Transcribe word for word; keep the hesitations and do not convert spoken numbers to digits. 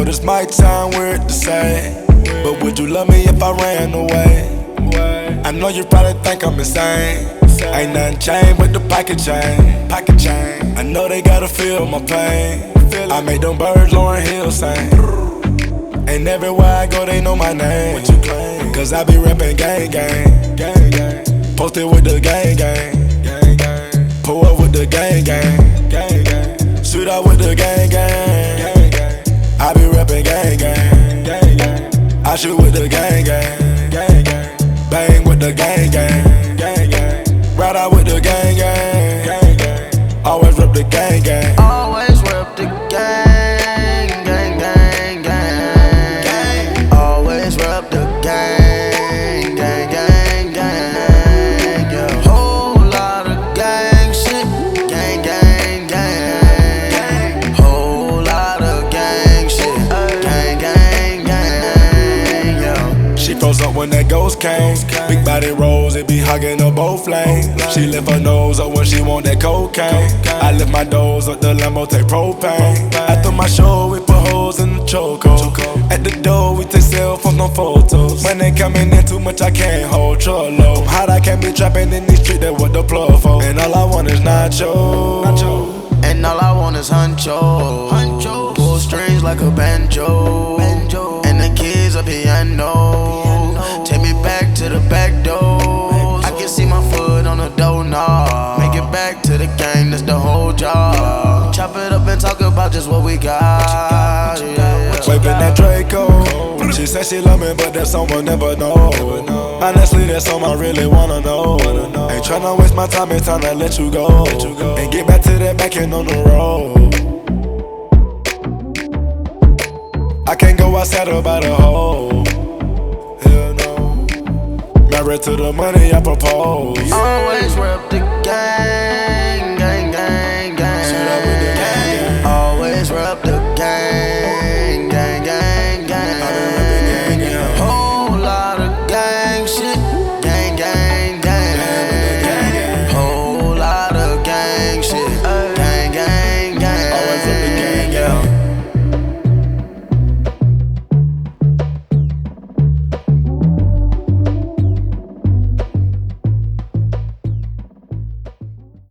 it's my time, we're the same. But would you love me if I ran away? I know you probably think I'm insane. Ain't nothing changed but the pocket chain. Pocket chain. I know they gotta feel my pain. I made them birds Lauryn Hill sing. And everywhere I go they know my name. What you claim? Cause I be reppin' gang gang. Gang gang. Posted with the gang gang. Gang gang. Pull up with the gang gang. Gang gang. Shoot out with the gang gang. Gang gang. I be reppin' gang gang. Gang gang. I shoot with the gang gang. Gang gang. Bang with the gang gang. Gang gang. Ride out with the gang gang. Gang gang. Always rep the gang gang. Always rep the gang, gang, gang, gang, gang. Always rep the gang, gang, gang, gang. Yeah, whole lot of gang shit, gang, gang, gang. Whole lot of gang shit, gang, gang, gang. Yeah. She froze up when that ghost came. Big body rolls, it be hugging her both lanes. She lift her nose up when she want that cocaine. I lift my doors up, the Lambo take propane. After my show, we put holes in the chokehold. At the door, we take cell phones, no photos. When they coming in too much, I can't hold trollo. I'm hot, I can't be trapping in these streets, that what the plug for. And all I want is nacho. And all I want is huncho. Huncho. Pull strings like a banjo. Banjo. And the kids a piano. Take me back to the back door. I can see my foot on the doorknob. Make it back to the gang, that's the whole job. Chop it up and talk about just what we got. Yeah. Waving that Draco. She said she love me, but that someone never know. Honestly, that's something I really wanna know. Ain't tryna waste my time, it's time to let you go. And get back to that back end on the road. I can't go outside about a hole. Hell no. Married to the money I propose.